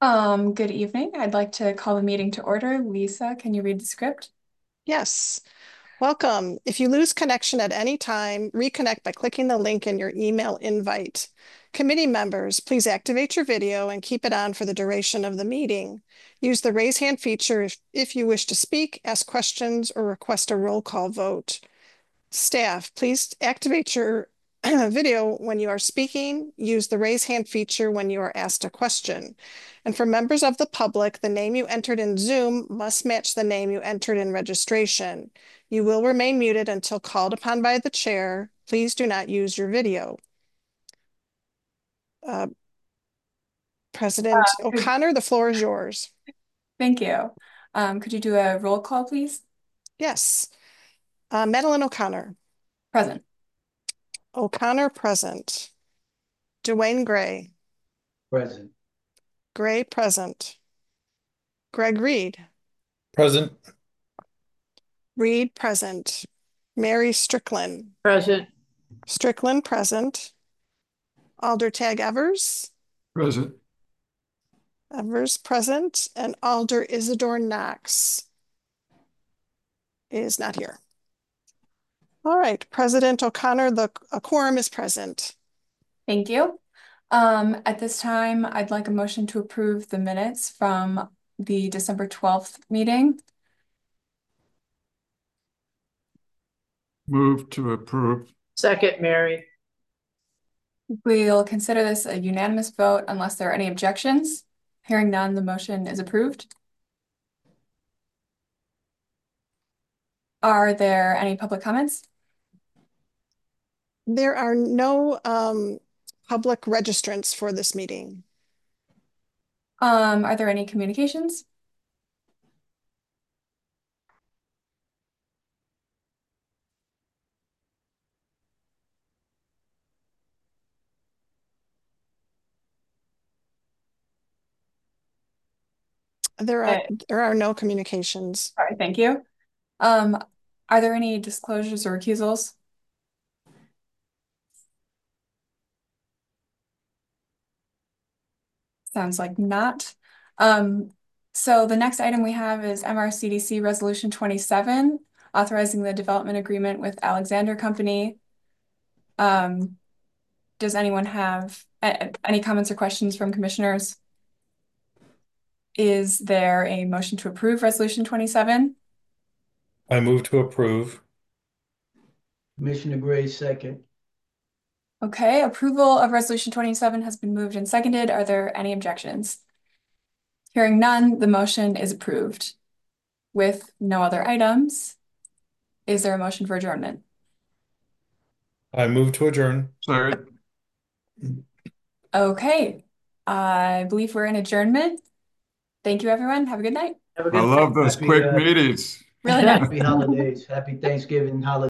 Good evening. I'd like to call the meeting to order. Lisa, can you read the script? Yes. Welcome. If you lose connection at any time, reconnect by clicking the link in your email invite. Committee members, please activate your video and keep it on for the duration of the meeting. Use the raise hand feature if you wish to speak, ask questions, or request a roll call vote. Staff, please activate your video when you are speaking. Use the raise hand feature when you are asked a question. And for members of the public, the name you entered in Zoom must match the name you entered in registration. You will remain muted until called upon by the chair. Please do not use your video. Uh, President O'Connor, the floor is yours. Thank you. Could you do a roll call, please? Yes. Madeline O'Connor. Present. O'Connor present. Dwayne Gray. Present. Gray present. Greg Reed. Present. Reed present. Mary Strickland. Present. Strickland present. Alder Tag Evers. Present. Evers present. And Alder Isidore Knox is not here. All right, President O'Connor, a quorum is present. Thank you. At this time, I'd like a motion to approve the minutes from the December 12th meeting. Move to approve. Second, Mary. We'll consider this a unanimous vote unless there are any objections. Hearing none, the motion is approved. Are there any public comments? There are no public registrants for this meeting. Are there any communications? There are no communications. All right, thank you. Are there any disclosures or recusals? Sounds like not. So the next item we have is MRCDC Resolution 27, authorizing the development agreement with Alexander Company. Does anyone have any comments or questions from commissioners? Is there a motion to approve Resolution 27? I move to approve. Commissioner Gray, second. Okay, approval of Resolution 27 has been moved and seconded. Are there any objections? Hearing none, the motion is approved. With no other items, is there a motion for adjournment? I move to adjourn. Sorry. Okay, I believe we're in adjournment. Thank you, everyone. Have a good night. Have a I good love night. those quick meetings. Really nice. Happy holidays. Happy Thanksgiving holiday.